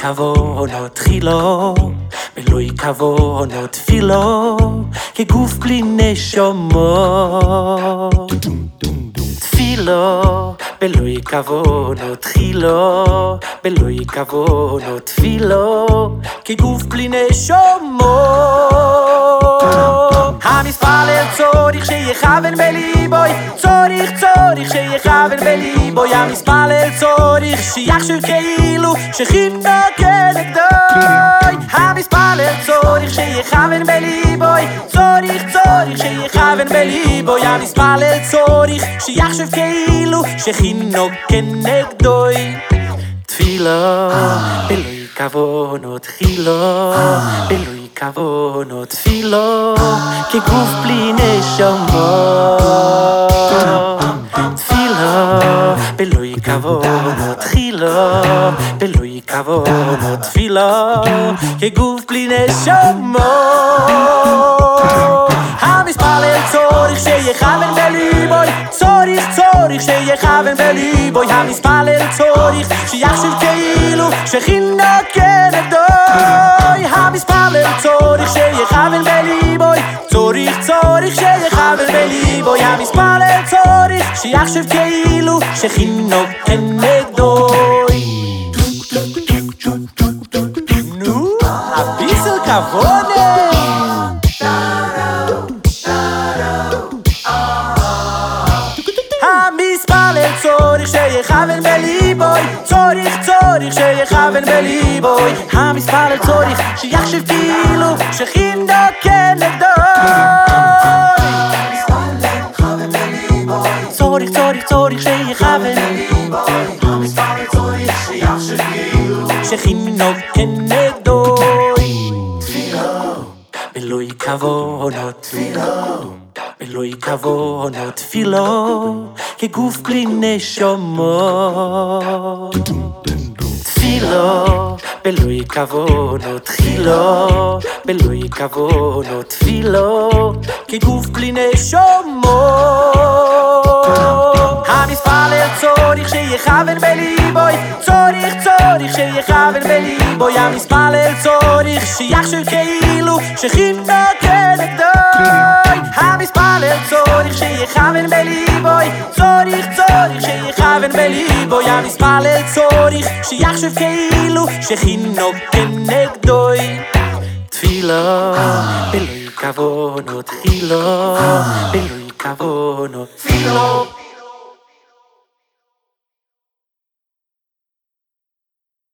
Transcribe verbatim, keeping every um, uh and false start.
כוונות תחילו, בלוי כוונות תפילו, כגוף בלי נשמות. תפילו, בלוי כוונות תחילו, בלוי כוונות תפילו, כגוף בלי נשמות. המספלל צורך שיכוון בליבוי, צורך צורך שיכוון בליבוי. המספלל צורך שיחשב כאילו שכינה כנגדוי. המספלל צורך שיכוון בליבוי, צורך צורך שיכוון בליבוי. המספלל צורך שיחשב כאילו שכינה כנגדוי. תפילה בלוי כוונות תחילו, בלוי כוונות תפילו, כגוף בלי נשמות. תפילה בלוי כוונות תחילו, בלוי כוונות תפילו, כגוף בלי נשמות. המספלל צורך שיכוון בליבוי, צורך צורך שיכוון בליבוי. המספלל צורך שיחשב כאילו שכינה כנגדוי. המספלל צורך שיכוון בליבוי, צורך צורך שיכוון בליבוי. המספלל צורך שיחשב כאילו שכינה כנגדוי. נו, הביסל כוונה. המספלל צורך שיכוון בליבוי, צורך צורך שיכוון בליבוי. המספלל צורך שיחשב כאילו שכינה כנגדוי. צורך צורך צורך שיכוון בליבוי. המספלל צורך שיחשב כאילו שכינה כנגדוי. תפילה בלוי כוונות תפילו, בלוי כוונות תפילו, כגוף בלי נשמות. תפילו בלוי כוונות תחילו, בלוי כוונות תפילו, כגוף בלי נשמות. המספלל צורך שיכוון בליבוי, צורך צורך שיכוון בליבוי. המספלל צורך שיחשב כאילו שכינה כנגדוי. המספלל צורך שיכוון בליבוי, צורך צורך שיכוון בליבוי. המספלל צורך שיחשב כאילו שכינה כנגדוי. תפילה בלוי כוונות תחילו, בלוי כוונות תפילו,